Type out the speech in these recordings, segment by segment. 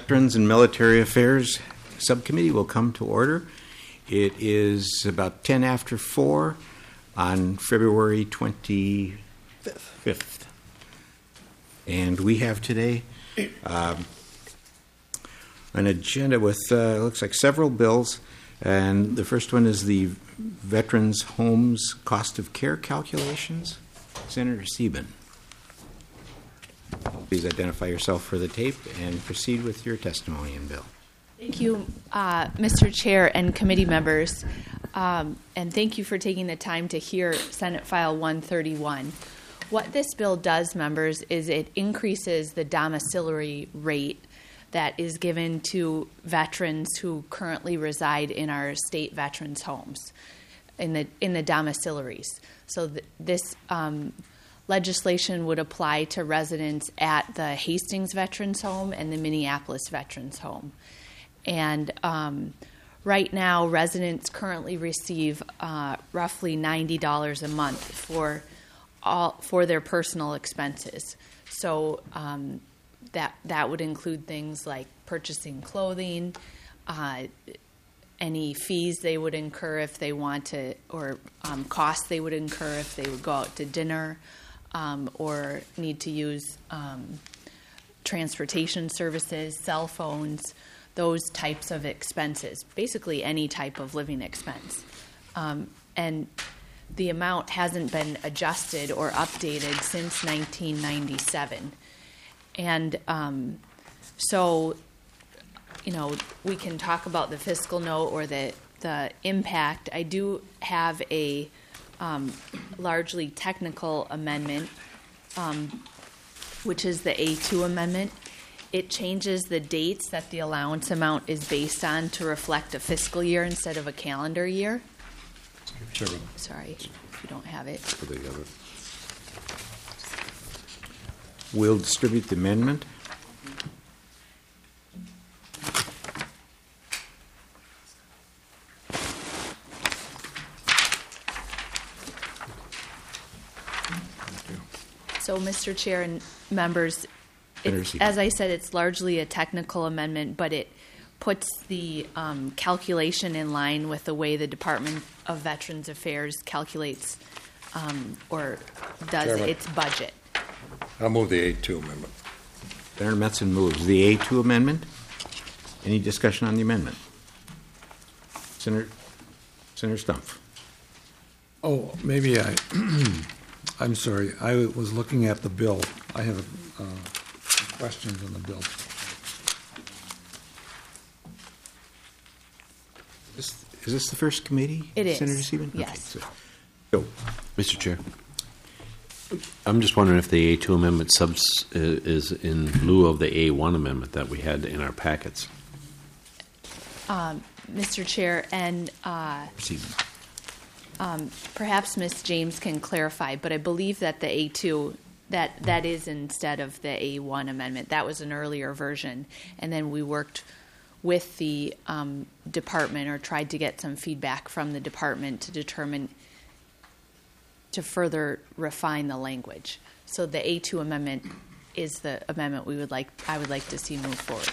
Veterans and Military Affairs Subcommittee will come to order. It is about 10 after 4 on February 25th. And we have today an agenda with, looks like several bills. And the first one is the Veterans Homes Cost of Care Calculations. Senator Sieben. Please identify yourself for the tape and proceed with your testimony and bill. Thank you, Mr. Chair and committee members, and thank you for taking the time to hear Senate File 131. What this bill does, members, is it increases the domiciliary rate that is given to veterans who currently reside in our state veterans' homes, in the domiciliaries. So this legislation would apply to residents at the Hastings Veterans Home and the Minneapolis Veterans Home. And right now, residents currently receive roughly $90 a month for their personal expenses. So that would include things like purchasing clothing, any fees they would incur if they want to, or costs they would incur if they would go out to dinner, or need to use transportation services, cell phones, those types of expenses, basically any type of living expense. And the amount hasn't been adjusted or updated since 1997. And so, we can talk about the fiscal note or the impact. I do have a largely technical amendment, which is the A2 amendment. It changes the dates that the allowance amount is based on to reflect a fiscal year instead of a calendar year. Sure. Sorry if you don't have it. We'll distribute the amendment. So, Mr. Chair and members, as I said, it's largely a technical amendment, but it puts the calculation in line with the way the Department of Veterans Affairs calculates or does Chairman, its budget. I'll move the A2 amendment. Senator Metzen moves the A2 amendment. Any discussion on the amendment? Senator Stumpf. Oh, maybe I'm sorry. I was looking at the bill. I have questions on the bill. Is this the first committee? It is. Senator Sieben? Yes. Okay, so, Mr. Chair, I'm just wondering if the A2 amendment is in lieu of the A1 amendment that we had in our packets. Mr. Chair, and perhaps Ms. James can clarify, but I believe that the A2, that is instead of the A1 amendment. That was an earlier version, and then we worked with the department or tried to get some feedback from the department to determine, to further refine the language. So the A2 amendment is the amendment I would like to see move forward.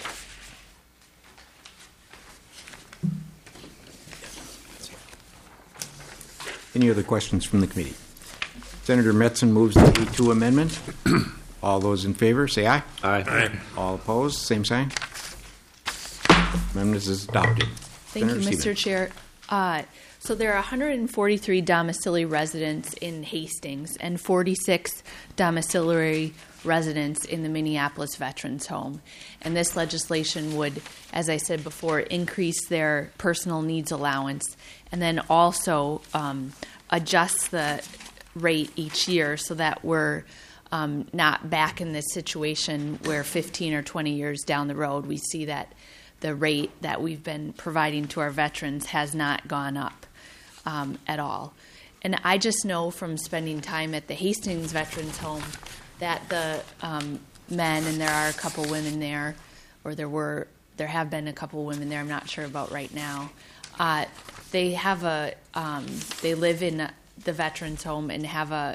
any other questions from the committee? Senator Metzen moves the A2 amendment. All those in favor, say aye. Aye. All opposed, same sign. Amendment is adopted. Thank you, Mr. Chair. So there are 143 domiciliary residents in Hastings and 46 domiciliary residents in the Minneapolis Veterans Home. And this legislation would, as I said before, increase their personal needs allowance and then also adjust the rate each year so that we're not back in this situation where 15 or 20 years down the road we see that the rate that we've been providing to our veterans has not gone up at all. And I just know from spending time at the Hastings Veterans Home that the men, and there are a couple women there, or there have been a couple women there, I'm not sure about right now, they have they live in the Veterans Home and have a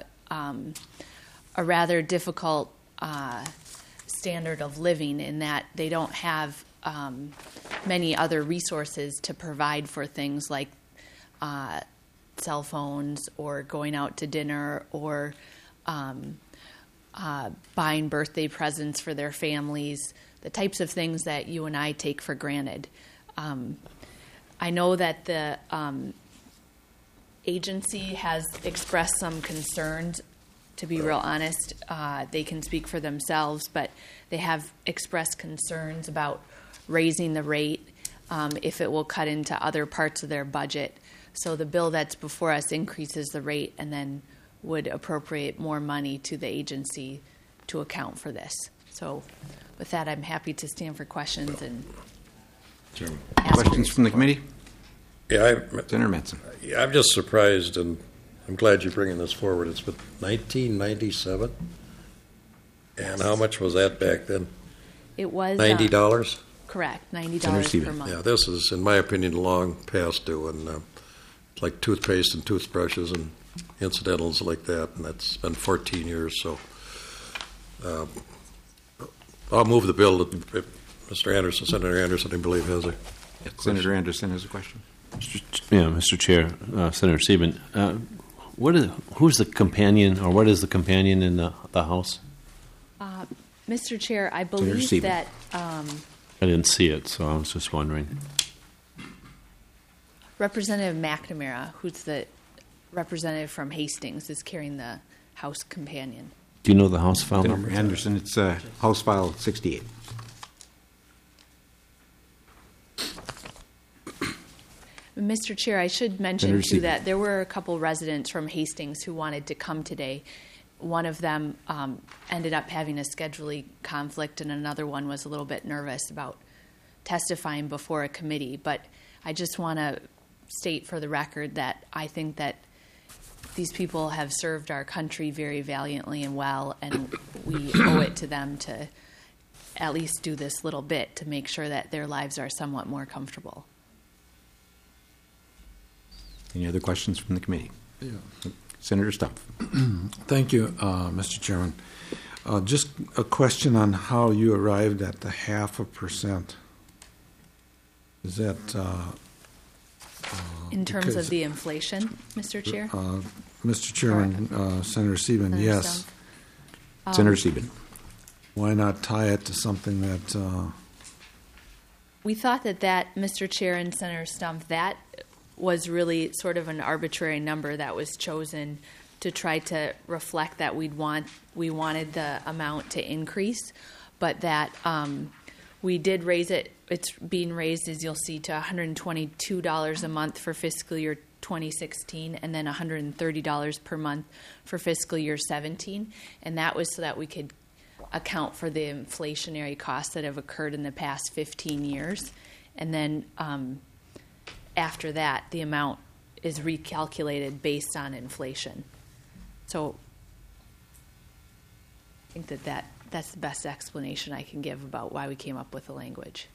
rather difficult standard of living in that they don't have many other resources to provide for things like cell phones or going out to dinner or buying birthday presents for their families, the types of things that you and I take for granted. I know that the agency has expressed some concerns. To be real honest, they can speak for themselves, but they have expressed concerns about raising the rate if it will cut into other parts of their budget. So the bill that's before us increases the rate and then would appropriate more money to the agency to account for this. So with that, I'm happy to stand for questions and Chairman. ask Questions from the committee? Yeah, Senator Metzen. I'm just surprised, and I'm glad you're bringing this forward. It's been 1997, and how much was that back then? It was $90. correct, $90 Senator per Stevens. month. Yeah, this is, in my opinion, long past due, and it's like toothpaste and toothbrushes and incidentals like that, and that's been 14 years. So I'll move the bill if Mr. Anderson, Senator Anderson, I believe, has a Senator Anderson has a question. Mr. Chair, Senator Sieben, who's the companion, or what is the companion in the House? Mr. Chair, I Senator believe Stevens. that I didn't see it, so I was just wondering. Representative McNamara, who's the representative from Hastings, is carrying the House companion. Do you know the House file Senator number? Anderson, it's House File 68. Mr. Chair, I should mention, Senator too, Stevens. that there were a couple residents from Hastings who wanted to come today. One of them ended up having a scheduling conflict, and another one was a little bit nervous about testifying before a committee. But I just want to state for the record that I think that these people have served our country very valiantly and well, and we owe it to them to at least do this little bit to make sure that their lives are somewhat more comfortable. Any other questions from the committee? Yeah. Senator Stumpf. Thank you, Mr. Chairman. Just a question on how you arrived at the 0.5%. Is that In terms because- of the inflation, Mr. Chair? Mr. Chairman, Senator Sieben, Senator yes. Stumpf? Senator Sieben. Why not tie it to something that? We thought that, Mr. Chair and Senator Stumpf, that was really sort of an arbitrary number that was chosen to try to reflect that we wanted the amount to increase, but that we did raise it. It's being raised, as you'll see, to $122 a month for fiscal year 2016, and then $130 per month for fiscal year 17, and that was so that we could account for the inflationary costs that have occurred in the past 15 years, and then after that, the amount is recalculated based on inflation. So I think that's the best explanation I can give about why we came up with the language.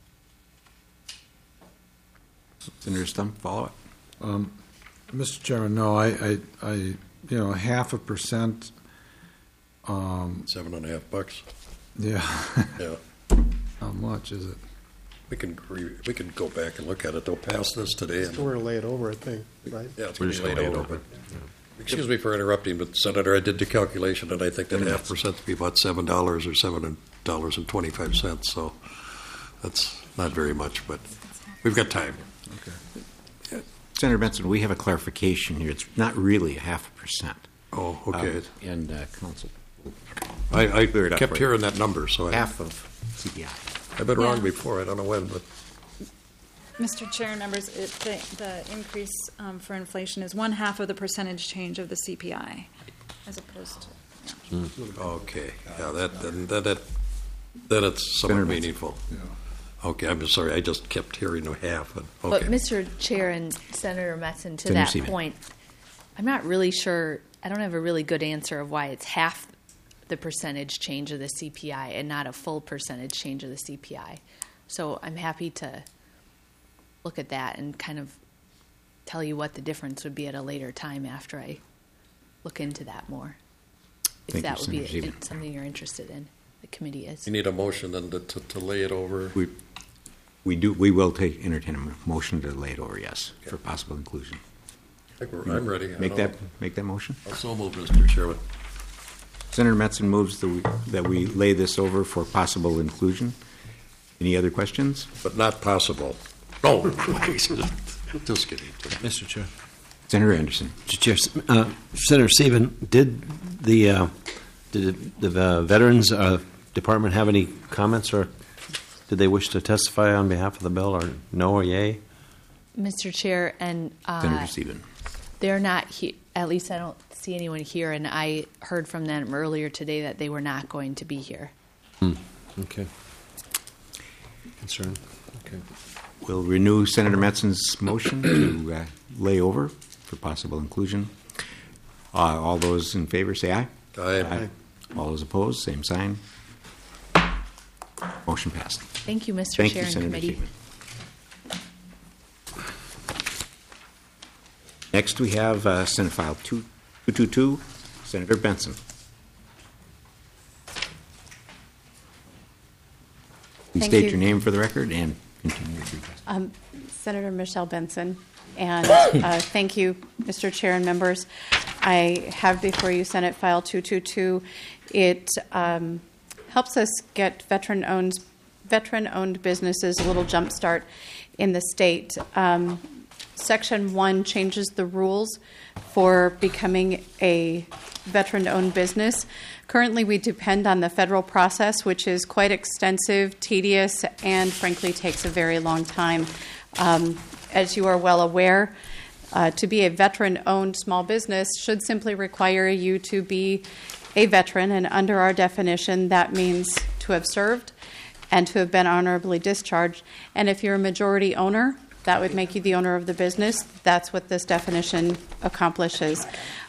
Senator Stumpf, follow up. Mr. Chairman, no, I 0.5%. $7.50. Yeah. Yeah, How much is it? we can go back and look at it. They'll pass this today. And, We're laid over, I think, right? yeah, it's We're going just to be gonna laid lay it over. Excuse me for interrupting, but Senator, I did the calculation, and I think that 0.5% would be about $7 or $7.25. So that's not very much, but we've got time. Senator Benson, we have a clarification here. It's not really 0.5%. Oh, okay. And Council. I clear it up kept for you. hearing that number, so Half of CPI. I've been wrong Yeah. before. I don't know when, but Mr. Chair and members, the increase for inflation is 1/2 of the percentage change of the CPI, as opposed to. okay. Yeah, then it's somewhat Senator Benson. meaningful. Okay, I'm sorry. I just kept hearing half. And, But okay. Mr. Chair and Senator Metzen, to Senator that Seaman. point, I'm not really sure. I don't have a really good answer of why it's half the percentage change of the CPI and not a full percentage change of the CPI. So I'm happy to look at that and kind of tell you what the difference would be at a later time after I look into that more. If Thank that you, would be Senator Seaman. something you're interested in, the committee is. You need a motion then to lay it over. We will entertain a motion to lay it over, yes, for possible inclusion. I'm ready. Make that motion. I'll so move, Mr. Chairman. Senator Metzen moves that we lay this over for possible inclusion. Any other questions? But not possible. No. Just kidding. Mr. Chair. Senator Anderson. Mr. Chair, Senator Saban, did the Veterans Department have any comments, or did they wish to testify on behalf of the bill, or no or yay? Mr. Chair, and Senator Stephen. they're not here. At least I don't see anyone here, and I heard from them earlier today that they were not going to be here. Okay. Concern. Okay. We'll renew Senator Metzen's motion to lay over for possible inclusion. All those in favor say aye. Aye. All those opposed, same sign. Motion passed. Thank you, Mr. Thank Chair you, and Senator Committee. Stephen. Next, we have Senate File 222, Senator Benson. Please Thank state you. your name for the record and continue with your testimony. Senator Michelle Benson, and thank you, Mr. Chair and members. I have before you Senate File 222. It helps us get veteran-owned businesses a little jump start in the state. Section 1 changes the rules for becoming a veteran-owned business. Currently, we depend on the federal process, which is quite extensive, tedious, and frankly takes a very long time. As you are well aware, to be a veteran-owned small business should simply require you to be a veteran, and under our definition, that means to have served and to have been honorably discharged. And if you're a majority owner, that would make you the owner of the business. That's what this definition accomplishes.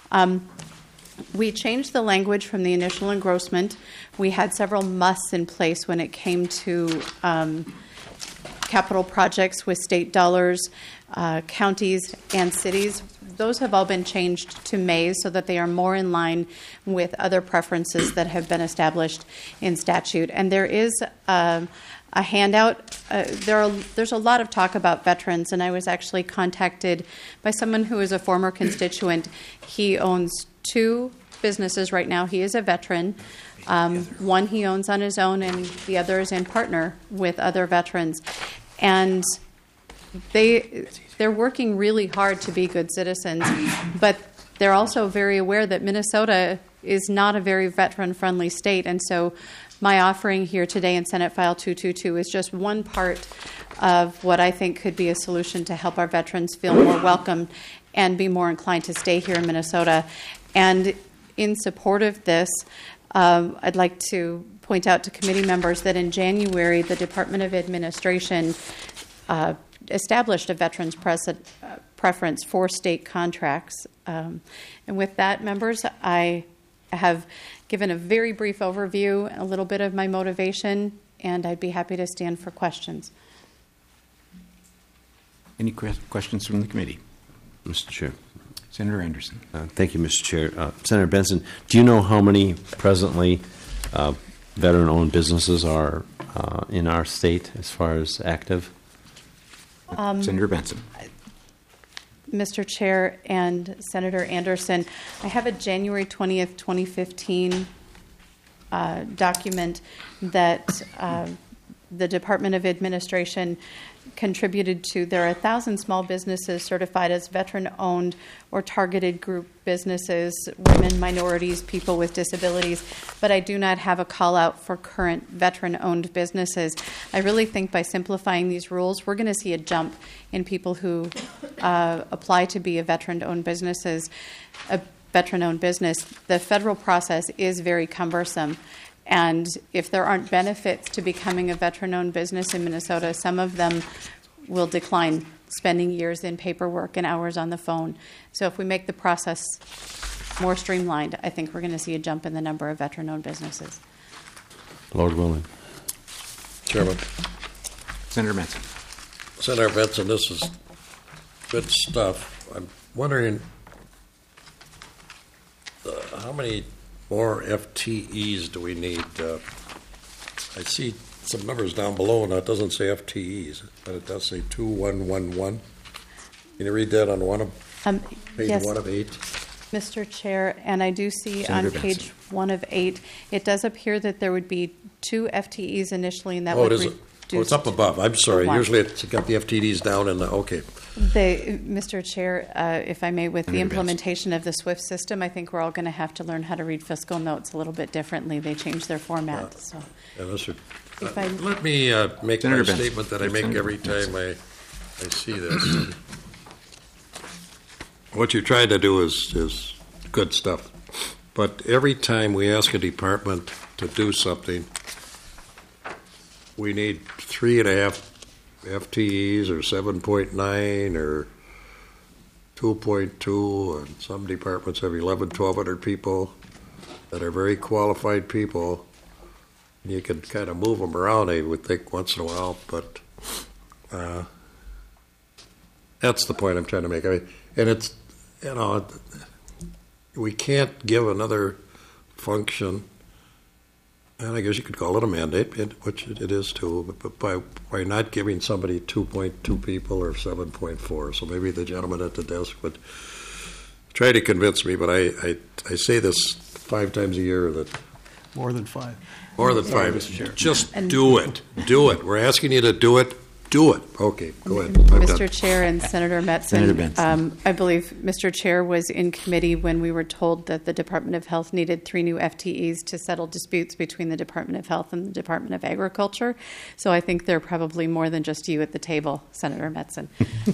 We changed the language from the initial engrossment. We had several musts in place when it came to capital projects with state dollars, counties, and cities. Those have all been changed to Mays so that they are more in line with other preferences that have been established in statute. And there is a handout. There's a lot of talk about veterans, and I was actually contacted by someone who is a former constituent. He owns 2 businesses right now. He is a veteran. One he owns on his own, and the other is in partner with other veterans. And they're working really hard to be good citizens, but they're also very aware that Minnesota is not a very veteran-friendly state, and so my offering here today in Senate File 222 is just one part of what I think could be a solution to help our veterans feel more welcome and be more inclined to stay here in Minnesota. And in support of this, I'd like to point out to committee members that in January, the Department of Administration established a veterans preference for state contracts. And with that, members, I have given a very brief overview, a little bit of my motivation, and I'd be happy to stand for questions. Any questions from the committee? Mr. Chair. Senator Anderson. Thank you, Mr. Chair. Senator Benson, do you know how many presently veteran-owned businesses are in our state as far as active? Senator Benson. Mr. Chair and Senator Anderson, I have a January 20th, 2015 document that the Department of Administration contributed to. There are 1,000 small businesses certified as veteran-owned or targeted group businesses, women, minorities, people with disabilities, but I do not have a call-out for current veteran-owned businesses. I really think by simplifying these rules, we're going to see a jump in people who apply to be a veteran-owned business. The federal process is very cumbersome. And if there aren't benefits to becoming a veteran-owned business in Minnesota, some of them will decline spending years in paperwork and hours on the phone. So if we make the process more streamlined, I think we're going to see a jump in the number of veteran-owned businesses. Lord willing. Chairman. Senator Benson. Senator Benson, this is good stuff. I'm wondering how many more FTEs do we need? I see some numbers down below, and it doesn't say FTEs, but it does say 2111. Can you read that on page Yes. 1 of 8? Mr. Chair, and I do see Senator on page Benson. 1 of 8, it does appear that there would be 2 FTEs initially, and that Oh, would it is. reduce. Oh, it's up above. I'm sorry. to 1. Usually it's got the FTDs down in the, okay. Mr. Chair, if I may, with the Senator Benson. implementation of the SWIFT system, I think we're all going to have to learn how to read fiscal notes a little bit differently. They changed their format. So, Yeah, Mr. If I- Let me make Senator my Benson. statement that I make Senator every Benson. time I see this. What you're trying to do is good stuff. But every time we ask a department to do something, we need 3.5 FTEs or 7.9 or 2.2, and some departments have 1,100 people that are very qualified people. You can kind of move them around, I would think, once in a while, but that's the point I'm trying to make. I mean, and it's, we can't give another function, and I guess you could call it a mandate, which it is too, but by not giving somebody 2.2 people or 7.4. So maybe the gentleman at the desk would try to convince me, but I say this 5 times a year that More than 5. more than 5. Just do it. Do it. We're asking you to do it. Do it. Okay, go ahead. I'm Mr. done. Chair and Senator Metzen, Senator Benson. I believe Mr. Chair was in committee when we were told that the Department of Health needed 3 new FTEs to settle disputes between the Department of Health and the Department of Agriculture. So I think there are probably more than just you at the table, Senator Metzen.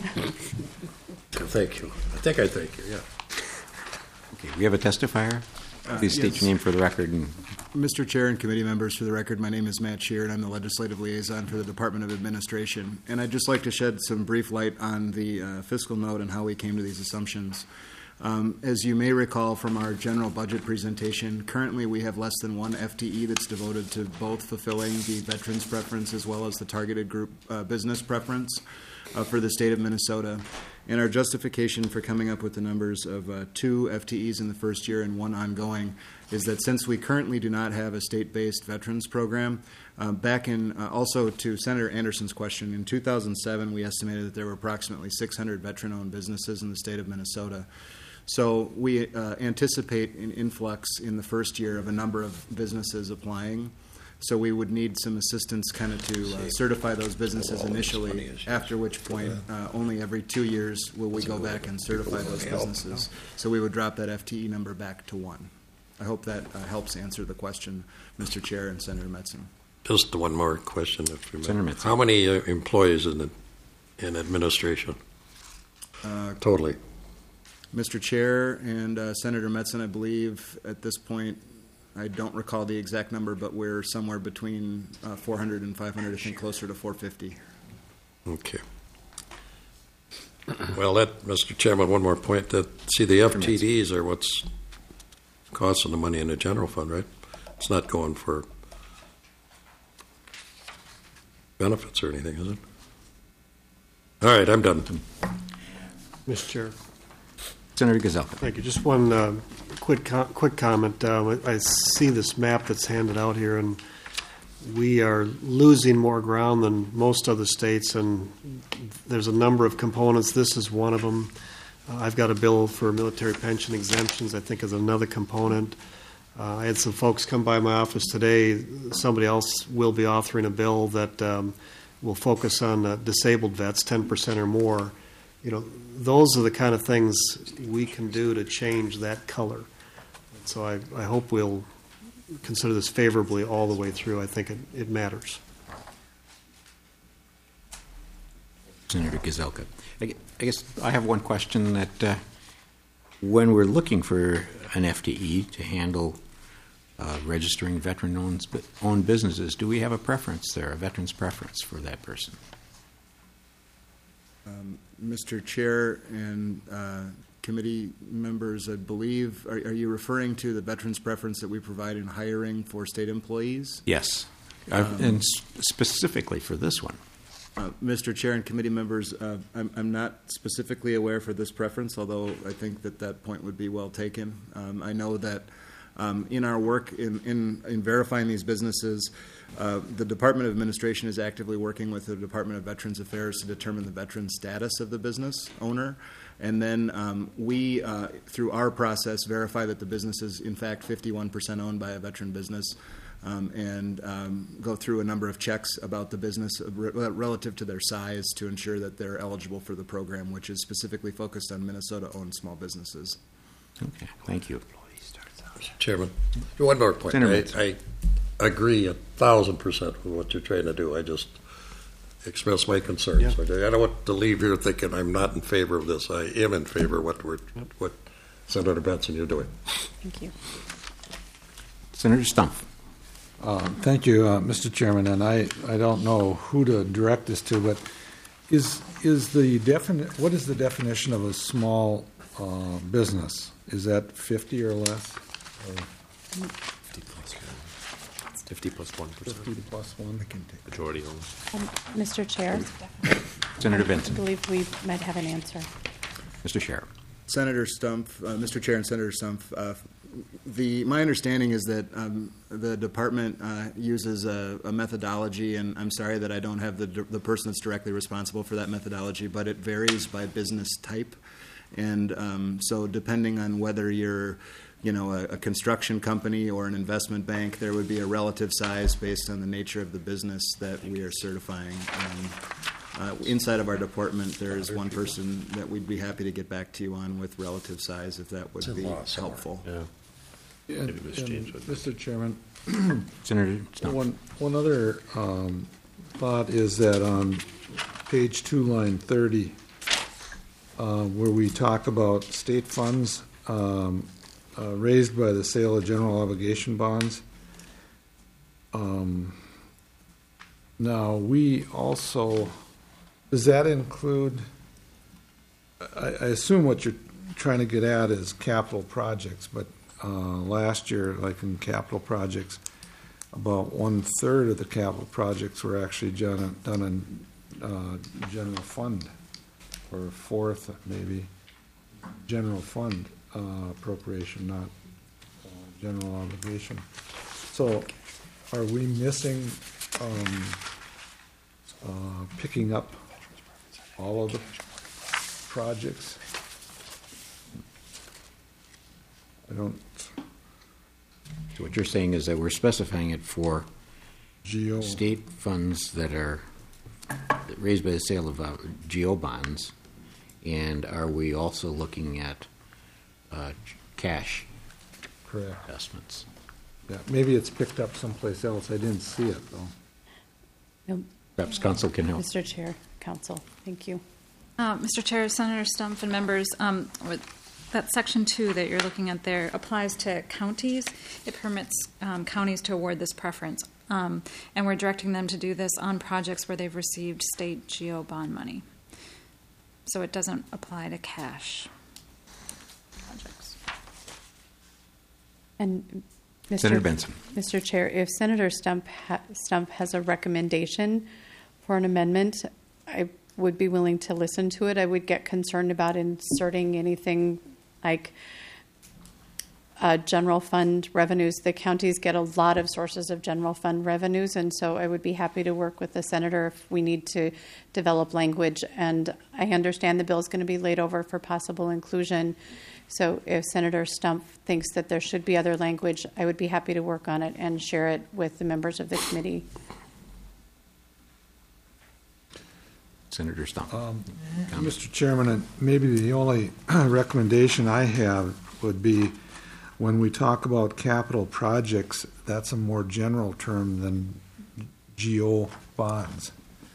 Thank you. I thank you, yeah. Okay, we have a testifier. Please state yes. your name for the record. And Mr. Chair and committee members, for the record, my name is Matt Shear, and I'm the legislative liaison for the Department of Administration. And I'd just like to shed some brief light on the fiscal note and how we came to these assumptions. As you may recall from our general budget presentation, currently we have less than 1 FTE that's devoted to both fulfilling the veterans preference as well as the targeted group business preference for the state of Minnesota. And our justification for coming up with the numbers of 2 FTEs in the first year and 1 ongoing is that since we currently do not have a state-based veterans program, back in, also to Senator Anderson's question, in 2007 we estimated that there were approximately 600 veteran-owned businesses in the state of Minnesota. So we anticipate an influx in the first year of a number of businesses applying. So we would need some assistance kind of to certify those businesses initially, after which point only every 2 years will we go back and certify those businesses. So we would drop that FTE number back to 1. I hope that helps answer the question, Mr. Chair and Senator Metzen. Just one more question, if you may. Senator Metzen. How many employees in administration? Totally. Mr. Chair and Senator Metzen, I believe at this point, I don't recall the exact number, but we're somewhere between 400 and 500, I think closer to 450. Okay. Well, Mr. Chairman, one more point. The FTDs are what's costing the money in the general fund, right? It's not going for benefits or anything, is it? All right, I'm done. Mr. Chair. Senator Gazelka. Thank you. Just one quick comment. I see this map that's handed out here, and we are losing more ground than most other states, and there's a number of components. This is one of them. I've got a bill for military pension exemptions, I think, is another component. I had some folks come by my office today. Somebody else will be authoring a bill that will focus on disabled vets, 10% or more. You know, those are the kind of things we can do to change that color. So I hope we'll consider this favorably all the way through. I think it matters. Senator Gazelka. I guess I have one question that when we're looking for an FTE to handle registering veteran-owned businesses, do we have a preference there, a veteran's preference for that person? Mr. Chair and committee members, I believe, are you referring to the veterans preference that we provide in hiring for state employees? Yes, and specifically for this one. Mr. Chair and committee members, I'm not specifically aware for this preference, although I think that point would be well taken. I know that In our work in verifying these businesses, the Department of Administration is actively working with the Department of Veterans Affairs to determine the veteran status of the business owner. And then we, through our process, verify that the business is, in fact, 51% owned by a veteran business, and go through a number of checks about the business relative to their size to ensure that they're eligible for the program, which is specifically focused on Minnesota-owned small businesses. Okay, thank you. Mr. Chairman, one more point. Senator Metz. I agree 1,000% with what you're trying to do. I just express my concerns. I don't want to leave here thinking I'm not in favor of this. I am in favor of what Senator Benson you're doing. Thank you. Senator Stumpf. Thank you, Mr. Chairman, and I don't know who to direct this to, but what is the definition of a small business? Is that 50 or less? Or 50 plus 1%. 50 plus 1? Majority owned. Mr. Chair, Senator I Benson. believe we might have an answer. Mr. Sheriff. Senator Stumpf, Mr. Chair and Senator Stumpf, my understanding is that the department uses a methodology, and I'm sorry that I don't have the person that's directly responsible for that methodology, but it varies by business type. And so depending on whether you're a construction company or an investment bank, there would be a relative size based on the nature of the business that we are certifying. Inside of our department, there is one person that we'd be happy to get back to you on with relative size if that would be helpful. Yeah. And, Maybe Ms. James would. Mr. Chairman, Senator Stumpf. one other thought is that on page 2, line 30, where we talk about state funds raised by the sale of general obligation bonds. Now, we also, does that include, I assume what you're trying to get at is capital projects, but last year, like in capital projects, about 1/3 of the capital projects were actually done in general fund, or a fourth, maybe, general fund appropriation, not general obligation. So are we missing picking up all of the projects? I don't. So what you're saying is that we're specifying it for GO. state funds that are raised by the sale of GO bonds, and are we also looking at cash Correct. investments? Yeah, maybe it's picked up someplace else. I didn't see it, though. No, Perhaps council can help. Mr. Chair, Council, thank you. Mr. Chair, Senator Stumpf and members, that section 2 that you're looking at there applies to counties. It permits counties to award this preference, and we're directing them to do this on projects where they've received state GO bond money. So it doesn't apply to cash projects. And Senator Benson. Mr. Chair, if Senator Stump has a recommendation for an amendment, I would be willing to listen to it. I would get concerned about inserting anything like general fund revenues. The counties get a lot of sources of general fund revenues, and so I would be happy to work with the senator if we need to develop language. And I understand the bill is going to be laid over for possible inclusion. So if Senator Stumpf thinks that there should be other language, I would be happy to work on it and share it with the members of the committee. Senator Stumpf. Mr. Chairman, maybe the only recommendation I have would be when we talk about capital projects, that's a more general term than GO bonds.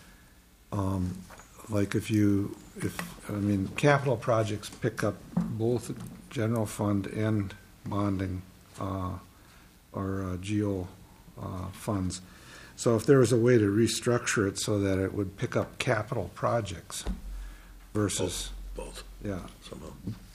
Like capital projects pick up both general fund and bonding or GO funds. So if there was a way to restructure it so that it would pick up capital projects versus Both. yeah. Somehow.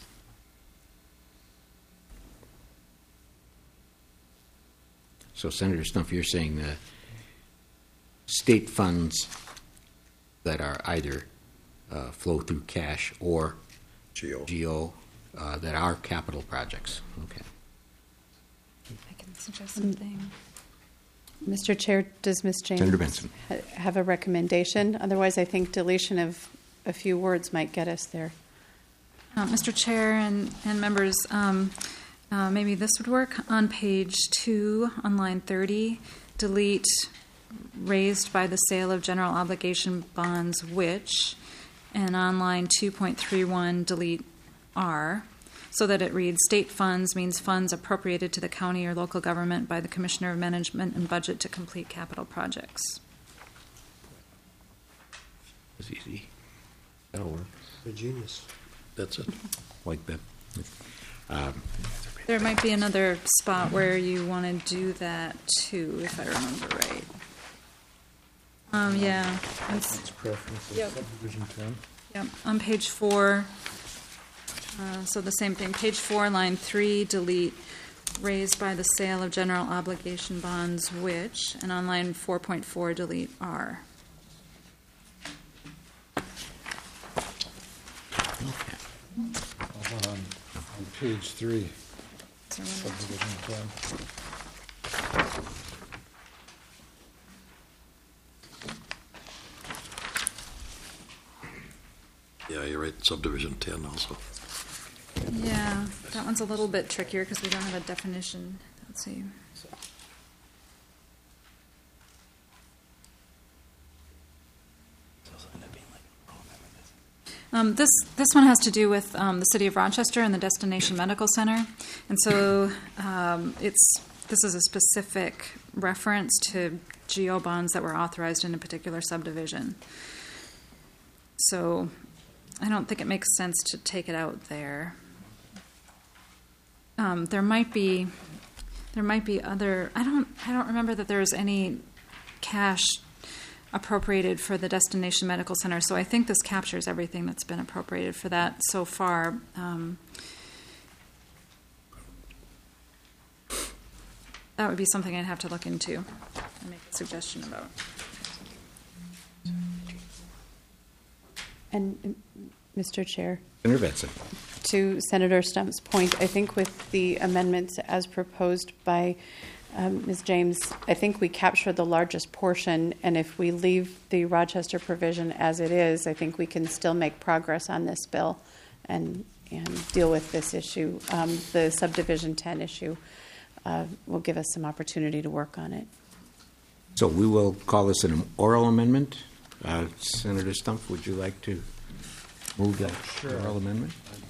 So Senator Stumpf, you're saying the state funds that are either flow through cash or GO. that are capital projects. Okay. I can suggest something. Mr. Chair, does Ms. James Senator Benson. have a recommendation? Otherwise, I think deletion of a few words might get us there. Mr. Chair and members, maybe this would work. On page 2, on line 30, delete raised by the sale of general obligation bonds, which, and on line 2.31, delete R, so that it reads, state funds means funds appropriated to the county or local government by the Commissioner of Management and Budget to complete capital projects. It's easy. That'll work. You're a genius. That's it. Like that. There might be another spot where you want to do that too, if I remember right. Yeah. It's preference Yep. of subdivision 10. Yep, on page 4, so the same thing, page 4, line 3, delete raised by the sale of general obligation bonds, which, and on line 4.4, delete R. How about on page 3, Is there one more? subdivision 10? Yeah, you're right, subdivision 10 also. Yeah, that one's a little bit trickier because we don't have a definition. Let's see. This one has to do with the city of Rochester and the Destination Medical Center, and so this is a specific reference to GO bonds that were authorized in a particular subdivision. So I don't think it makes sense to take it out there. There might be other. I don't remember that there's any cash appropriated for the Destination Medical Center. So I think this captures everything that's been appropriated for that so far. That would be something I'd have to look into and make a suggestion about. And, Mr. Chair, Senator Benson. to Senator Stump's point, I think with the amendments as proposed by Ms. James, I think we capture the largest portion, and if we leave the Rochester provision as it is, I think we can still make progress on this bill and deal with this issue. The subdivision 10 issue will give us some opportunity to work on it. So we will call this an oral amendment. Senator Stump, would you like to move that oral amendment?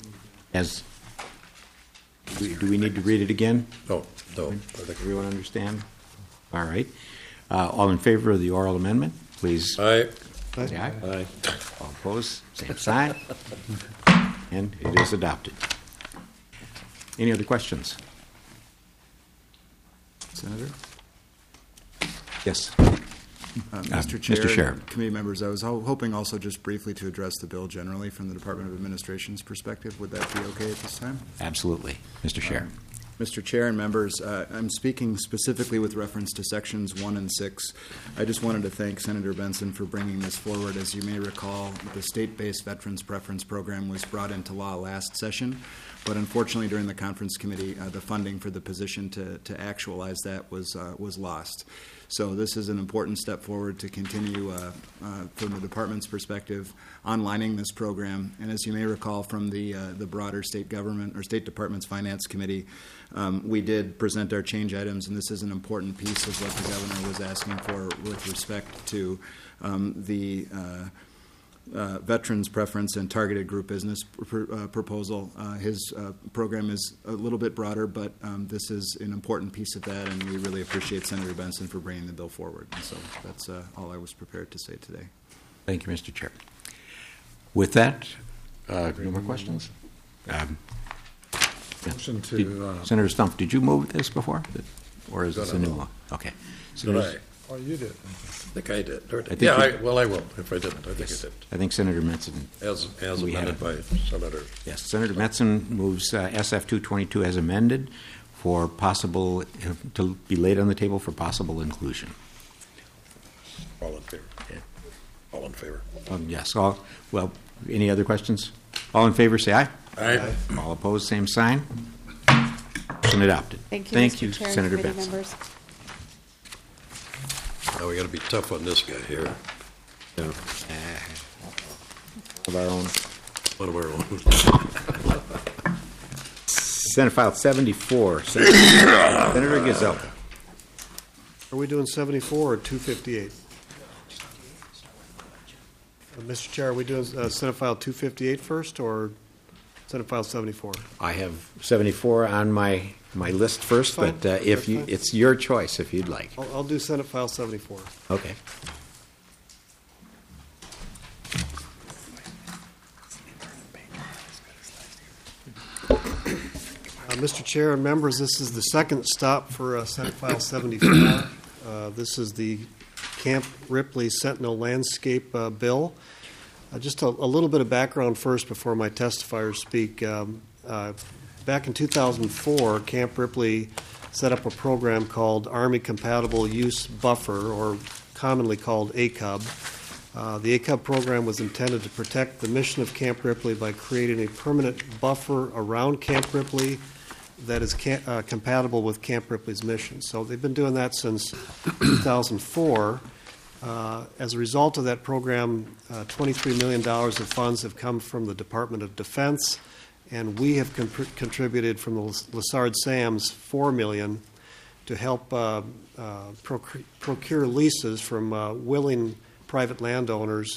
Do we need to read it again? No. Everyone understand? All right. All in favor of the oral amendment, please Aye. say aye. Aye. All opposed, same sign. And it is adopted. Any other questions? Senator? Yes. Mr. Chair, Mr. Sheriff. committee members, I was hoping also just briefly to address the bill generally from the Department of Administration's perspective. Would that be okay at this time? Absolutely. Mr. Sheriff. Mr. Chair and members, I'm speaking specifically with reference to sections 1 and 6. I just wanted to thank Senator Benson for bringing this forward. As you may recall, the state-based Veterans Preference Program was brought into law last session, but unfortunately during the conference committee, the funding for the position to actualize that was lost. So this is an important step forward to continue, from the department's perspective, onlining this program. And as you may recall from the broader state government or State Department's Finance Committee, we did present our change items, and this is an important piece of what the governor was asking for with respect to the veterans preference and targeted group business proposal. His program is a little bit broader, but this is an important piece of that, and we really appreciate Senator Benson for bringing the bill forward. And so that's all I was prepared to say today. Thank you, Mr. Chair. With that, no more questions? Motion to, Senator Stump, did you move this before? Or is this a new one? Okay. Did I? oh, you did. I think I did. think Yeah, you- I will. If I didn't, I think I did. I think Senator Metzen. As We had amended by Senator. Yes, Senator Metzen moves SF 222 as amended for possible, to be laid on the table for possible inclusion. All in favor? All in favor? Yes, well, any other questions? All in favor, say aye. Aye. All opposed, same sign. Passed and adopted. Thank you, Thank Mr. you, Chair and Senator committee Benson. members. Now we got to be tough on this guy here. Of our own. One of our own. Senate File 74, Senator Gazelka. Are we doing 74 or 258? Mr. Chair, are we doing Senate File 258 first or Senate File 74? I have 74 on my list first, Fine. but if That's you, fine. it's your choice if you'd like. I'll do Senate File 74. Okay. Mr. Chair and members, this is the second stop for Senate File 74. This is the Camp Ripley Sentinel Landscape Bill. Just a little bit of background first before my testifiers speak. Back in 2004, Camp Ripley set up a program called Army Compatible Use Buffer, or commonly called ACUB. The ACUB program was intended to protect the mission of Camp Ripley by creating a permanent buffer around Camp Ripley that is compatible with Camp Ripley's mission. So they've been doing that since 2004. As a result of that program, $23 million of funds have come from the Department of Defense, and we have contributed from the Lessard-Sams $4 million to help procure leases from willing private landowners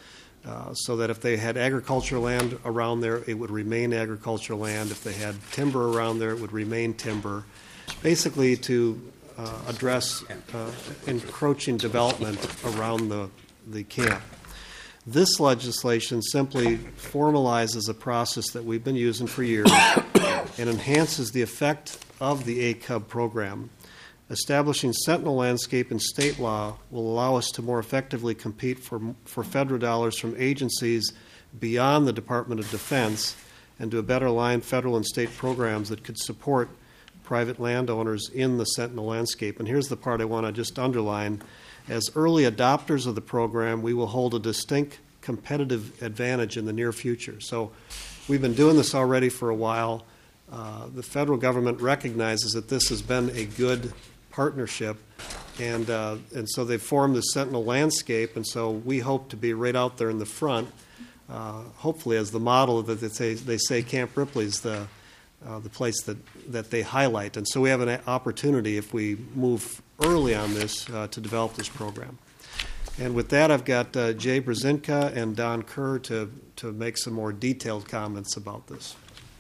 so that if they had agricultural land around there, it would remain agricultural land. If they had timber around there, it would remain timber. Basically to address encroaching development around the camp. This legislation simply formalizes a process that we've been using for years and enhances the effect of the ACUB program. Establishing Sentinel Landscape in state law will allow us to more effectively compete for federal dollars from agencies beyond the Department of Defense and to better align federal and state programs that could support private landowners in the Sentinel Landscape. And here's the part I want to just underline. As early adopters of the program, we will hold a distinct competitive advantage in the near future. So we've been doing this already for a while. The federal government recognizes that this has been a good partnership, and so they've formed the Sentinel Landscape, and so we hope to be right out there in the front, hopefully as the model that they say Camp Ripley's the place that they highlight. And so we have an opportunity, if we move early on this, to develop this program. And with that, I've got Jay Brzezinka and Don Kerr to make some more detailed comments about this.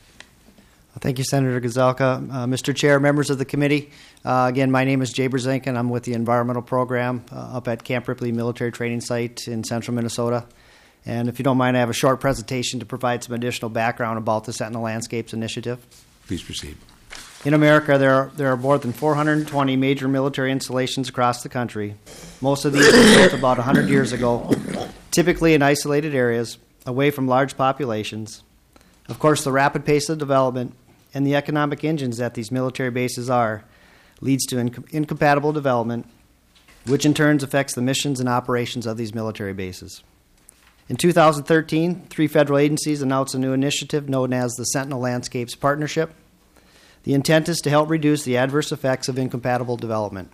Thank you, Senator Gazelka. Mr. Chair, members of the committee, again, my name is Jay Brzezinka, and I'm with the Environmental Program up at Camp Ripley Military Training Site in central Minnesota. And if you don't mind, I have a short presentation to provide some additional background about the Sentinel Landscapes Initiative. Please proceed. In America, there are more than 420 major military installations across the country. Most of these were built about 100 years ago, typically in isolated areas, away from large populations. Of course, the rapid pace of development and the economic engines that these military bases are leads to incompatible development, which in turn affects the missions and operations of these military bases. In 2013, 3 federal agencies announced a new initiative known as the Sentinel Landscapes Partnership. The intent is to help reduce the adverse effects of incompatible development.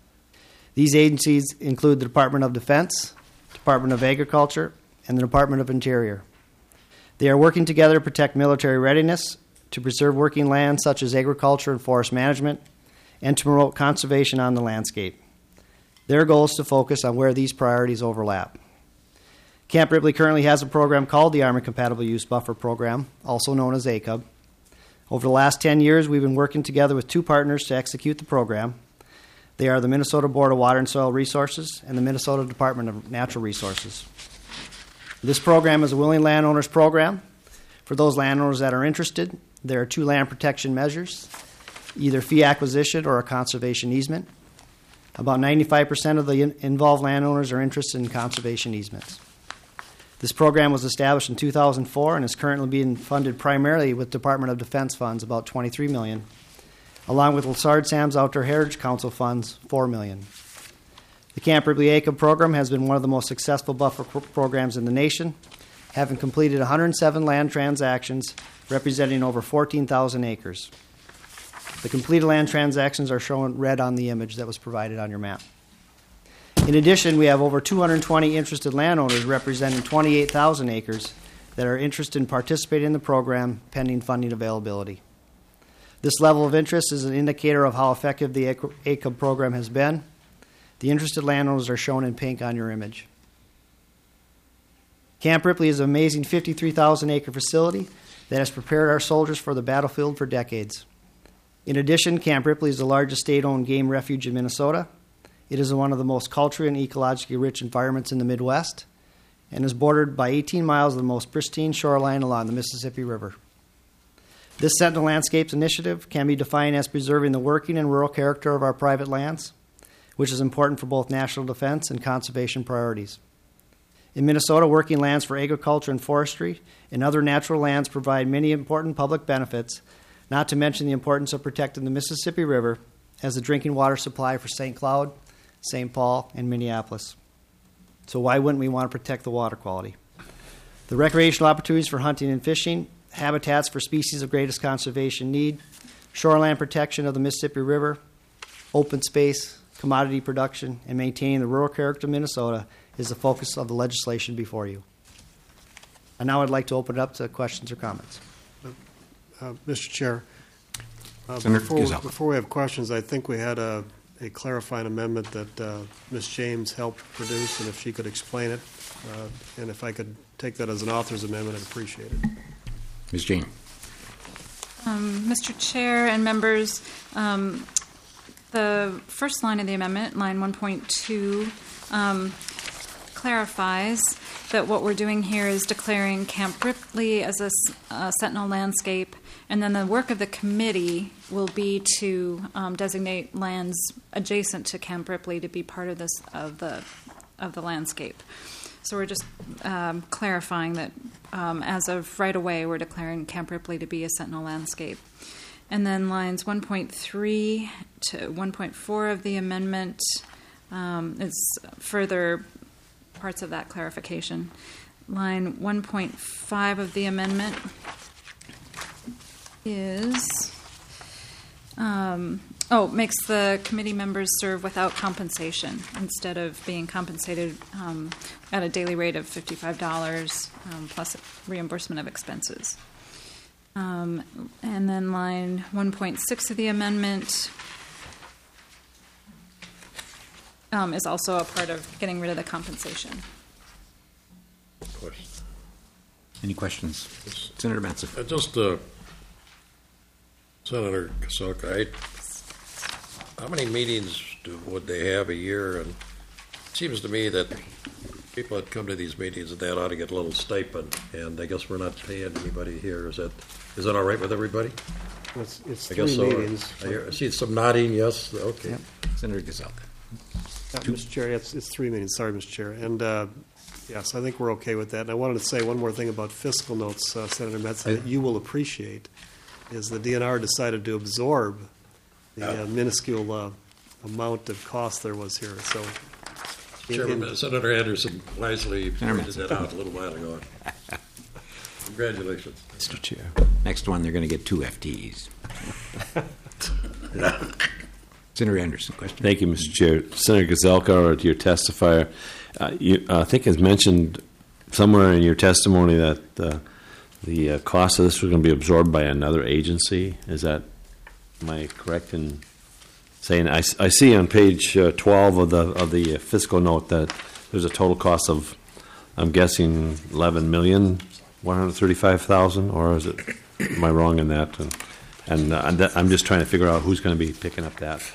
These agencies include the Department of Defense, Department of Agriculture, and the Department of Interior. They are working together to protect military readiness, to preserve working land such as agriculture and forest management, and to promote conservation on the landscape. Their goal is to focus on where these priorities overlap. Camp Ripley currently has a program called the Army Compatible Use Buffer Program, also known as ACUB. Over the last 10 years, we've been working together with 2 partners to execute the program. They are the Minnesota Board of Water and Soil Resources and the Minnesota Department of Natural Resources. This program is a willing landowners program. For those landowners that are interested, there are 2 land protection measures, either fee acquisition or a conservation easement. About 95% of the involved landowners are interested in conservation easements. This program was established in 2004 and is currently being funded primarily with Department of Defense funds, about $23 million, along with Lessard-Sams Outdoor Heritage Council funds, $4 million. The Camp Ripley ACUB program has been one of the most successful buffer programs in the nation, having completed 107 land transactions representing over 14,000 acres. The completed land transactions are shown red on the image that was provided on your map. In addition, we have over 220 interested landowners representing 28,000 acres that are interested in participating in the program pending funding availability. This level of interest is an indicator of how effective the ACUB program has been. The interested landowners are shown in pink on your image. Camp Ripley is an amazing 53,000-acre facility that has prepared our soldiers for the battlefield for decades. In addition, Camp Ripley is the largest state-owned game refuge in Minnesota. It is one of the most culturally and ecologically rich environments in the Midwest and is bordered by 18 miles of the most pristine shoreline along the Mississippi River. This Sentinel Landscapes initiative can be defined as preserving the working and rural character of our private lands, which is important for both national defense and conservation priorities. In Minnesota, working lands for agriculture and forestry and other natural lands provide many important public benefits, not to mention the importance of protecting the Mississippi River as the drinking water supply for St. Cloud, St. Paul, and Minneapolis. So why wouldn't we want to protect the water quality? The recreational opportunities for hunting and fishing, habitats for species of greatest conservation need, shoreline protection of the Mississippi River, open space, commodity production, and maintaining the rural character of Minnesota is the focus of the legislation before you. And now I'd like to open it up to questions or comments. Mr. Chair, Senator Gazelle. before we have questions, I think we had a clarifying amendment that Ms. James helped produce, and if she could explain it, and if I could take that as an author's amendment, I'd appreciate it. Ms. Jane. Mr. Chair and members, the first line of the amendment, line 1.2, clarifies that what we're doing here is declaring Camp Ripley as a Sentinel landscape, and then the work of the committee will be to designate lands adjacent to Camp Ripley to be part of this of the landscape. So we're just clarifying that as of right away, we're declaring Camp Ripley to be a Sentinel landscape. And then lines 1.3 to 1.4 of the amendment is further parts of that clarification. Line 1.5 of the amendment is makes the committee members serve without compensation instead of being compensated at a daily rate of $55 plus reimbursement of expenses. And then line 1.6 of the amendment is also a part of getting rid of the compensation. Any questions? Senator Matson. Senator Kasoka, how many meetings would they have a year? And it seems to me that people that come to these meetings and that ought to get a little stipend. And I guess we're not paying anybody here. Is that all right with everybody? It's I guess three so. meetings. I see some nodding. Yes. Okay. Yep. Senator Gazelle. Mr. Chair, it's 3 meetings. Sorry, Mr. Chair. And yes, I think we're okay with that. And I wanted to say one more thing about fiscal notes, Senator Metz, that you will appreciate, is the DNR decided to absorb the minuscule amount of cost there was here. So, Chairman, Senator Anderson wisely pointed that out a little while ago. Congratulations. Mr. Chair. Next one, they're going to get 2 FTEs. Senator Anderson, question. Thank you, Mr. Chair. Senator Gazelka, or to your testifier, you, I think it's mentioned somewhere in your testimony that the cost of this was going to be absorbed by another agency. Am I correct in saying? I see on page 12 of the fiscal note that there's a total cost of, I'm guessing, $11,135,000, or is it? Am I wrong in that? And I'm just trying to figure out who's going to be picking up that.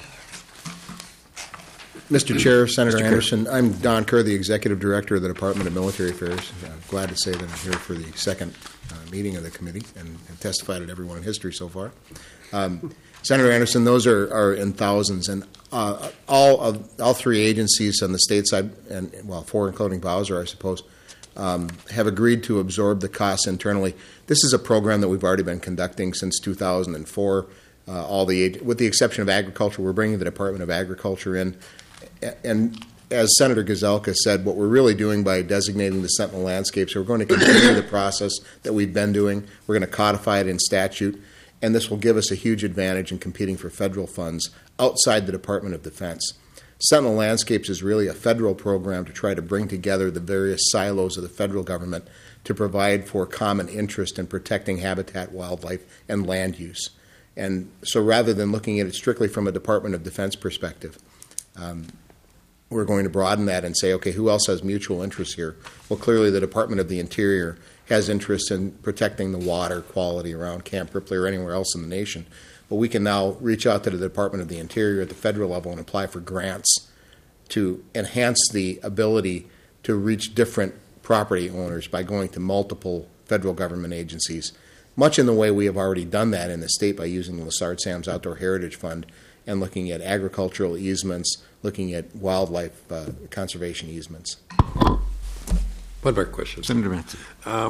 Mr. Chair, Senator Anderson, I'm Don Kerr, the Executive Director of the Department of Military Affairs. I'm glad to say that I'm here for the second meeting of the committee and have testified at every one in history so far. Senator Anderson, those are in thousands, and all 3 agencies on the state side, and 4 including Bowser, I suppose, have agreed to absorb the costs internally. This is a program that we've already been conducting since 2004. With the exception of agriculture, we're bringing the Department of Agriculture in. And as Senator Gazelka said, what we're really doing by designating the Sentinel landscapes, we're going to continue the process that we've been doing. We're going to codify it in statute. and this will give us a huge advantage in competing for federal funds outside the Department of Defense. Sentinel Landscapes is really a federal program to try to bring together the various silos of the federal government to provide for common interest in protecting habitat, wildlife, and land use. And so rather than looking at it strictly from a Department of Defense perspective, we're going to broaden that and say, okay, who else has mutual interests here? Well, clearly the Department of the Interior has interest in protecting the water quality around Camp Ripley or anywhere else in the nation. But we can now reach out to the Department of the Interior at the federal level and apply for grants to enhance the ability to reach different property owners by going to multiple federal government agencies, much in the way we have already done that in the state by using the Lessard Sam's Outdoor Heritage Fund and looking at agricultural easements, looking at wildlife conservation easements. One more question. Senator Matson.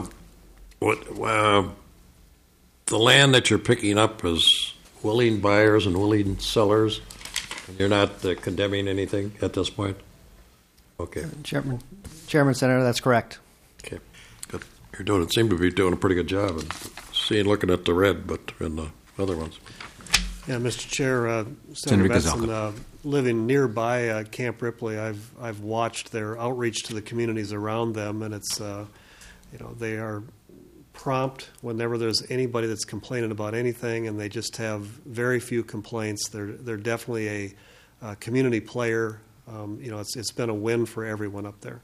The land that you're picking up is willing buyers and willing sellers. You're not condemning anything at this point? Okay. Chairman Senator, that's correct. Okay. Good. Seem to be doing a pretty good job of looking at the red, but in the other ones. Yeah, Mr. Chair, Senator Benson, living nearby Camp Ripley, I've watched their outreach to the communities around them, and it's they are prompt whenever there's anybody that's complaining about anything, and they just have very few complaints. They're definitely a community player. It's been a win for everyone up there.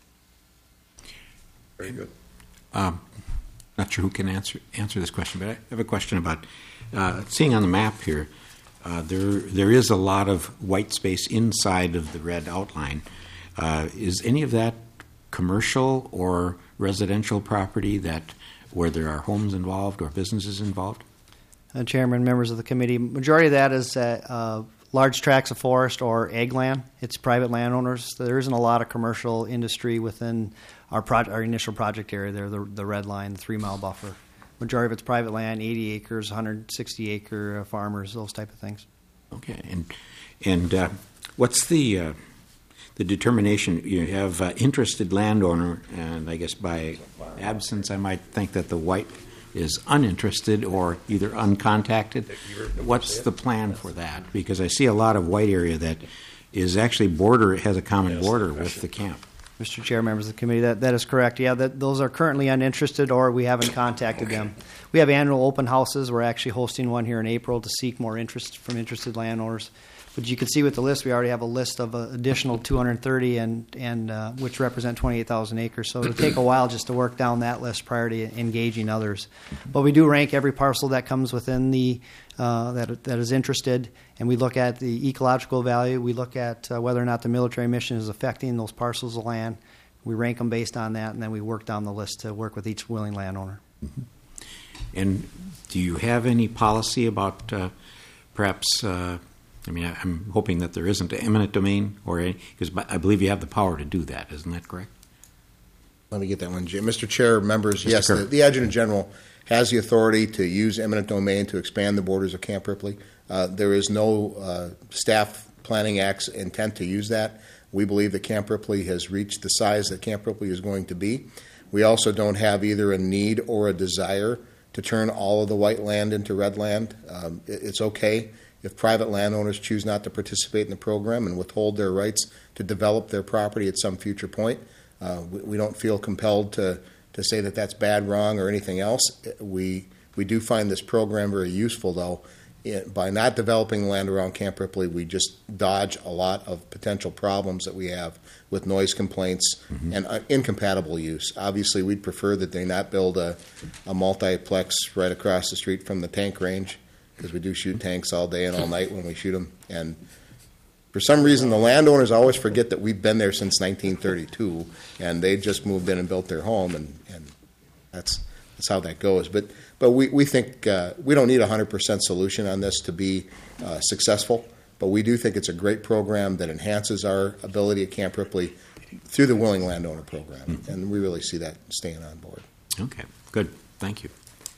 Very good. Not sure who can answer this question, but I have a question about seeing on the map here. There is a lot of white space inside of the red outline. Is any of that commercial or residential property where there are homes involved or businesses involved? Chairman, members of the committee, majority of that is large tracts of forest or ag land. It's private landowners. There isn't a lot of commercial industry within our initial project area there, the red line, the 3-mile buffer. Majority of it's private land, 80 acres, 160-acre farmers, those type of things. Okay. And what's the determination? You have interested landowner, and I guess by absence I might think that the white is uninterested or either uncontacted. What's the plan for that? Because I see a lot of white area that is actually has a common border with the camp. Mr. Chair, members of the committee, that is correct. Yeah, those are currently uninterested or we haven't contacted them. We have annual open houses. We're actually hosting one here in April to seek more interest from interested landowners. But you can see with the list, we already have a list of additional 230, and which represent 28,000 acres. So it'll take a while just to work down that list prior to engaging others. But we do rank every parcel that comes within the that is interested, and we look at the ecological value. We look at whether or not the military mission is affecting those parcels of land. We rank them based on that, and then we work down the list to work with each willing landowner. Mm-hmm. And do you have any policy about perhaps? I'm hoping that there isn't an eminent domain because I believe you have the power to do that. Isn't that correct? Let me get that one, Jim. Mr. Chair, members, yes, Kerr. the Adjutant General has the authority to use eminent domain to expand the borders of Camp Ripley. There is no staff planning act's intent to use that. We believe that Camp Ripley has reached the size that Camp Ripley is going to be. We also don't have either a need or a desire to turn all of the white land into red land. It's okay if private landowners choose not to participate in the program and withhold their rights to develop their property at some future point. We don't feel compelled to say that that's bad, wrong, or anything else. We do find this program very useful, though. By not developing land around Camp Ripley, we just dodge a lot of potential problems that we have with noise complaints and incompatible use. Obviously, we'd prefer that they not build a multiplex right across the street from the tank range, because we do shoot tanks all day and all night when we shoot them. And for some reason, the landowners always forget that we've been there since 1932, and they just moved in and built their home, and that's how that goes. But we think we don't need a 100% solution on this to be successful, but we do think it's a great program that enhances our ability at Camp Ripley through the Willing Landowner Program, and we really see that staying on board. Okay, good. Thank you.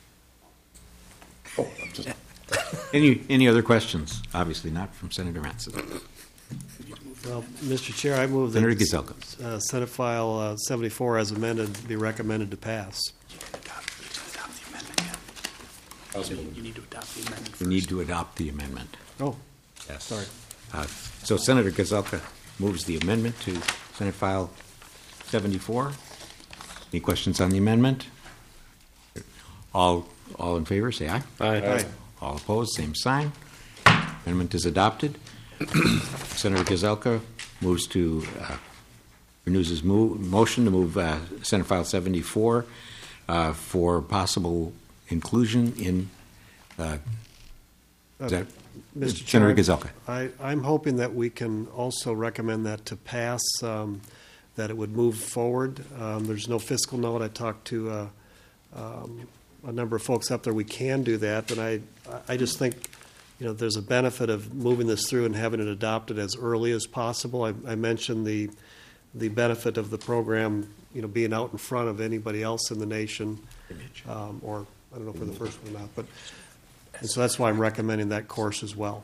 Any other questions? Obviously not from Senator Matson. Well, Mr. Chair, I move Senator that Gizelka. Senate File 74 as amended be recommended to pass. You need to adopt the amendment first. We need to adopt the amendment. Oh, Yes. sorry. So Senator Gazelka moves the amendment to Senate File 74. Any questions on the amendment? All in favor, say aye. Aye. All opposed, same sign. Amendment is adopted. Senator Gazelka moves to, renews his motion to move Senate File 74 for possible inclusion in, is that Mr. Senator Chair, Gazelka? I'm hoping that we can also recommend that to pass, that it would move forward. There's no fiscal note. I talked to a number of folks up there. We can do that, and I just think, there's a benefit of moving this through and having it adopted as early as possible. I mentioned the benefit of the program, being out in front of anybody else in the nation, or I don't know if we're the first one or not, but and so that's why I'm recommending that course as well.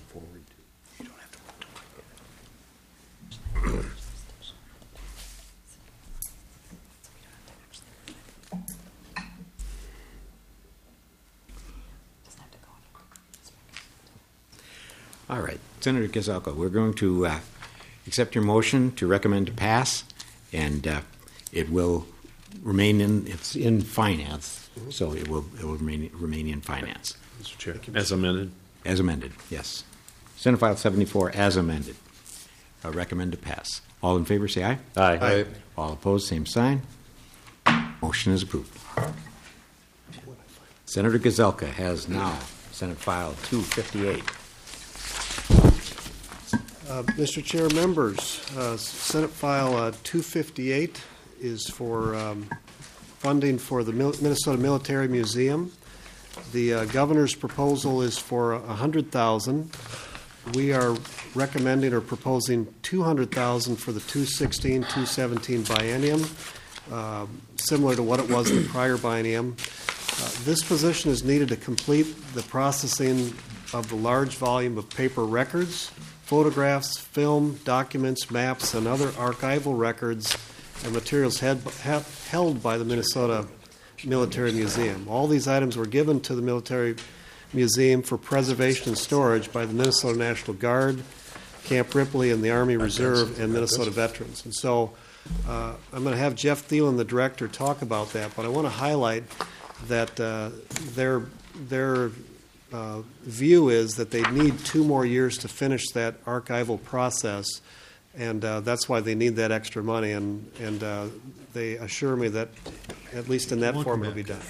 All right, Senator Gazelka, we're going to accept your motion to recommend to pass, and it will remain it's in finance, so it will remain in finance. Mr. Chair. As amended. As amended, yes. Senate File 74 as amended. Recommend to pass. All in favor, say aye. Aye. All opposed, same sign. Motion is approved. Senator Gazelka has now Senate File 258. Mr. Chair, members, Senate File 258 is for funding for the Minnesota Military Museum. The governor's proposal is for $100,000. We are recommending or proposing $200,000 for the 2016-2017 biennium, similar to what it was in the prior biennium. This position is needed to complete the processing of the large volume of paper records, photographs, film, documents, maps, and other archival records and materials held by the Minnesota Military Museum. All these items were given to the Military Museum for preservation and storage by the Minnesota National Guard, Camp Ripley, and the Army Reserve and Minnesota veterans. And so I'm going to have Jeff Thielen, the director, talk about that, but I want to highlight that their view is that they need 2 more years to finish that archival process, and that's why they need that extra money, and they assure me that at least in that form it'll be done.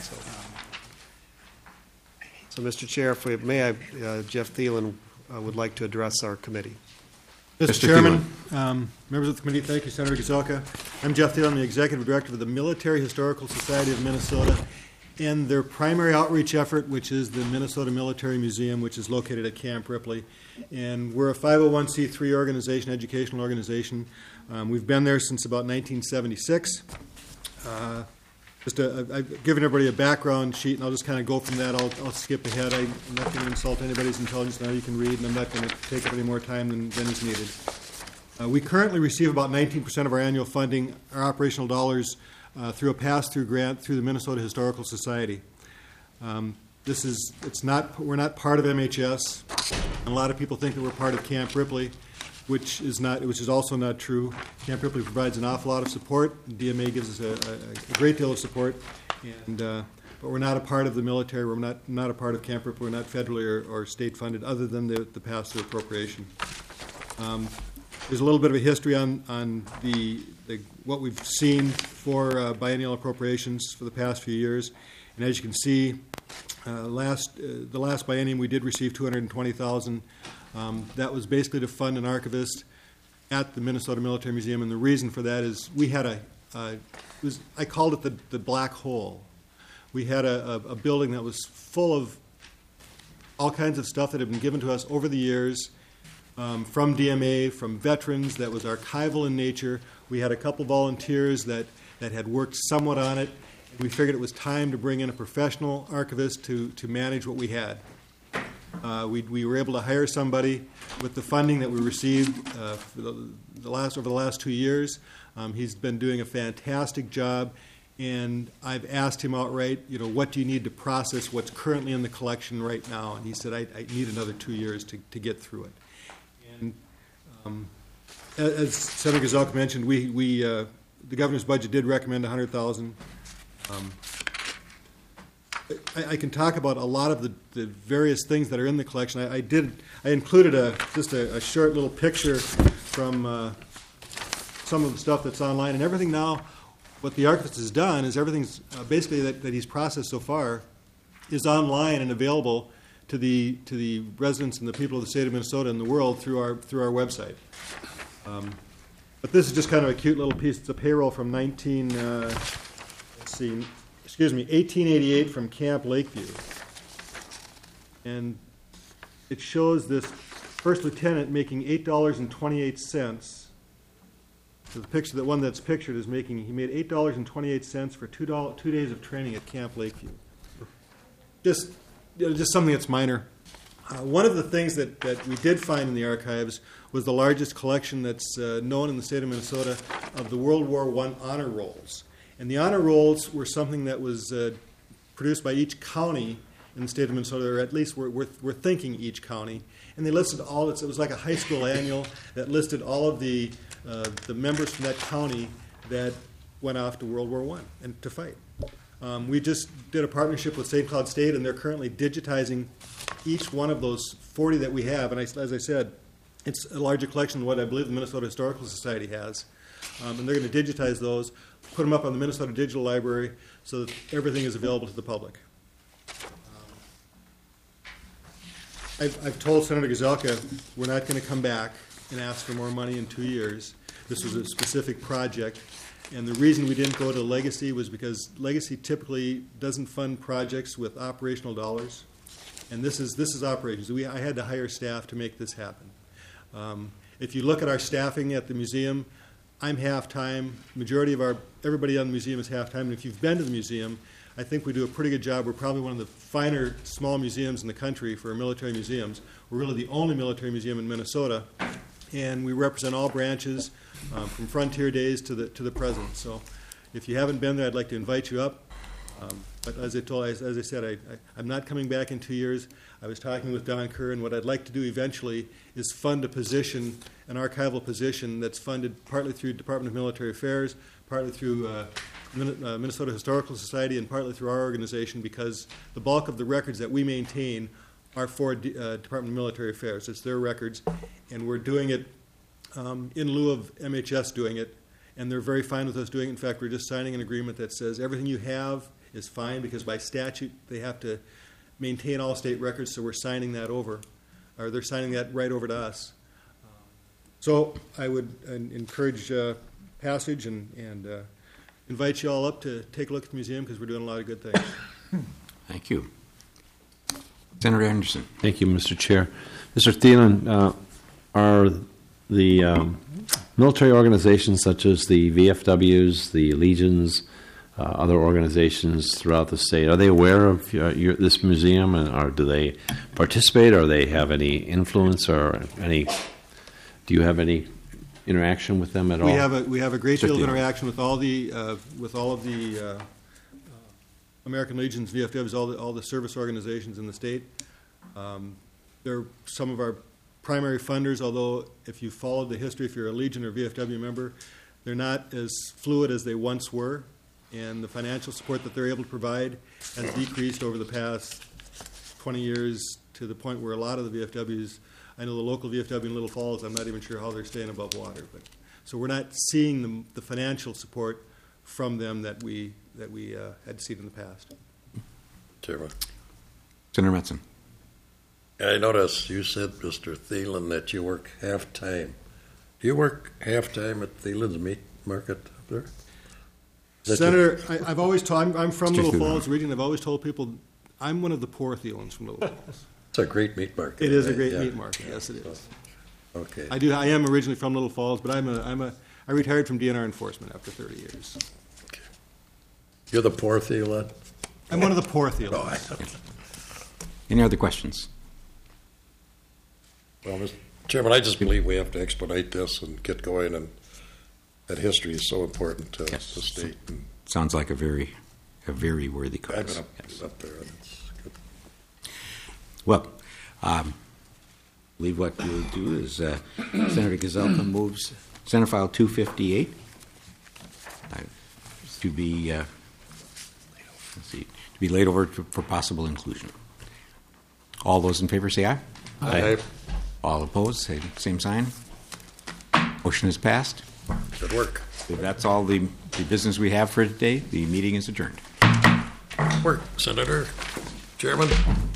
So Mr. Chair, if we may, Jeff Thielen would like to address our committee. Mr. Chairman, members of the committee, thank you, Senator Gazelka. I'm Jeff Thielen, the Executive Director of the Military Historical Society of Minnesota, and their primary outreach effort, which is the Minnesota Military Museum, which is located at Camp Ripley. And we're a 501c3 organization, educational organization. We've been there since about 1976. I've given everybody a background sheet, and I'll just kind of go from that. I'll skip ahead. I'm not going to insult anybody's intelligence now. You can read, and I'm not going to take up any more time than is needed. We currently receive about 19% of our annual funding, our operational dollars, through a pass-through grant through the Minnesota Historical Society. We're not part of MHS. And a lot of people think that we're part of Camp Ripley, which is also not true. Camp Ripley provides an awful lot of support. DMA gives us a great deal of support, but we're not a part of the military. We're not a part of Camp Ripley. We're not federally or state funded, other than the pass-through appropriation. There's a little bit of a history on what we've seen for biennial appropriations for the past few years, and as you can see, the last biennium we did receive $220,000. That was basically to fund an archivist at the Minnesota Military Museum, and the reason for that is we had I called it the black hole. We had a building that was full of all kinds of stuff that had been given to us over the years, from DMA, from veterans, that was archival in nature. We had a couple volunteers that had worked somewhat on it. We figured it was time to bring in a professional archivist to manage what we had. We were able to hire somebody with the funding that we received over the last 2 years. He's been doing a fantastic job. And I've asked him outright, what do you need to process what's currently in the collection right now? And he said, I need another 2 years to get through it. And as Senator Gazelka mentioned, the governor's budget did recommend $100,000. I can talk about a lot of the various things that are in the collection. I included just a short little picture from some of the stuff that's online, and everything now. What the archivist has done is everything's basically that he's processed so far is online and available to the residents and the people of the state of Minnesota and the world through our website. But this is just kind of a cute little piece. It's a payroll from 1888 from Camp Lakeview. And it shows this first lieutenant making $8.28. So the picture, the one that's pictured, he made $8.28 for 2 days of training at Camp Lakeview. Just something that's minor. One of the things that we did find in the archives was the largest collection that's known in the state of Minnesota of the World War I honor rolls. And the honor rolls were something that was produced by each county in the state of Minnesota, or at least we're thinking each county. And they listed it was like a high school annual that listed all of the members from that county that went off to World War I and to fight. We just did a partnership with St. Cloud State, and they're currently digitizing each one of those 40 that we have. And as I said, it's a larger collection than what I believe the Minnesota Historical Society has. And they're going to digitize those, put them up on the Minnesota Digital Library so that everything is available to the public. I've told Senator Gazelka we're not going to come back and ask for more money in 2 years. This was a specific project. And the reason we didn't go to Legacy was because Legacy typically doesn't fund projects with operational dollars. And this is operations. I had to hire staff to make this happen. If you look at our staffing at the museum, I'm half-time. Majority of everybody on the museum is half-time. And if you've been to the museum, I think we do a pretty good job. We're probably one of the finer small museums in the country for military museums. We're really the only military museum in Minnesota, and we represent all branches from frontier days to the present. So, if you haven't been there, I'd like to invite you up. But as I said, I'm not coming back in 2 years. I was talking with Don Kerr, and what I'd like to do eventually is fund a position, an archival position that's funded partly through Department of Military Affairs, partly through Minnesota Historical Society, and partly through our organization, because the bulk of the records that we maintain are for Department of Military Affairs. It's their records, and we're doing it in lieu of MHS doing it, and they're very fine with us doing it. In fact, we're just signing an agreement that says everything you have is fine, because by statute they have to maintain all state records, so we're signing that over, or they're signing that right over to us. So I would encourage passage and invite you all up to take a look at the museum, because we're doing a lot of good things. Thank you. Senator Anderson. Thank you, Mr. Chair. Mr. Thielen, are the military organizations such as the VFWs, the Legions, other organizations throughout the state, are they aware of this museum, or do they participate, or they have any influence, or do you have any interaction with them at all? We have a great deal of interaction with all of the American Legions, VFWs, all the service organizations in the state. They're some of our primary funders, although if you followed the history, if you're a Legion or VFW member, they're not as fluid as they once were, and the financial support that they're able to provide has decreased over the past 20 years to the point where a lot of the VFWs, I know the local VFW in Little Falls, I'm not even sure how they're staying above water. So we're not seeing the financial support from them that we had seen in the past. Chairman. Senator Metzen. I noticed you said, Mr. Thielen, that you work half-time. Do you work half-time at Thielen's Meat Market up there? Senator, I've always told, I'm from Little Falls region. I've always told people I'm one of the poor Thielens from Little Falls. It's a great meat market. It is a great meat market. Yes, it is. Okay. I am originally from Little Falls, but I retired from DNR enforcement after 30 years. Okay. You're the poor Thielen? I'm one of the poor Thielens. Oh, Any other questions? Well, Mr. Chairman, I just believe we have to expedite this and get going, and that history is so important to the state. sounds like a very worthy I've cause. been Yes. up there, and it's good. Well, I believe what we'll do is Senator Gazelka moves Senate File 258 to be laid over for possible inclusion. All those in favor say aye. Aye. All opposed, say same sign. Motion is passed. Good work. If that's all the business we have for today, the meeting is adjourned. Work, Senator, Chairman.